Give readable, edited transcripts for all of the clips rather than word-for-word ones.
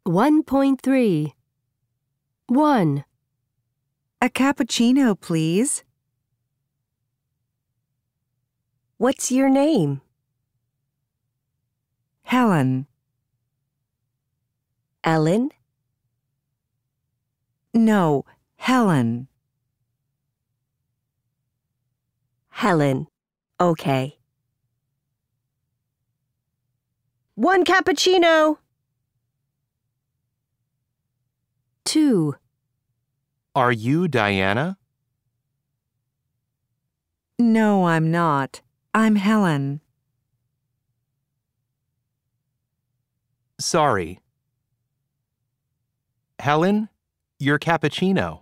1.3 1. A cappuccino, please. What's your name? Helen. Ellen? No, Helen. Helen. Okay. 1 cappuccino. 2. Are you Diana? No, I'm not. I'm Helen. Sorry. Helen, your cappuccino.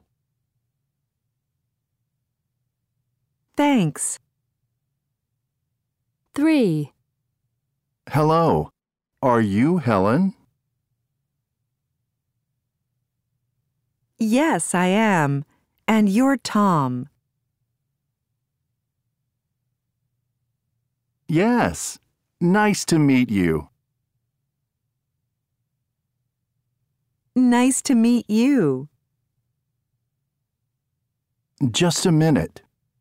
Thanks. 3. Hello. Are you Helen? Yes, I am. And you're Tom. Yes. Nice to meet you. Nice to meet you. Just a minute.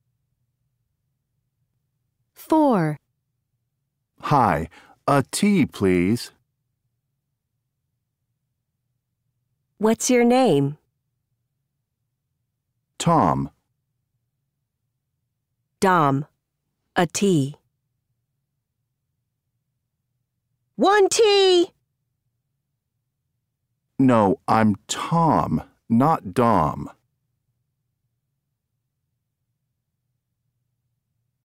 4. Hi. A tea, please. What's your name? Tom. Dom. A tea. 1 tea! No, I'm Tom, not Dom.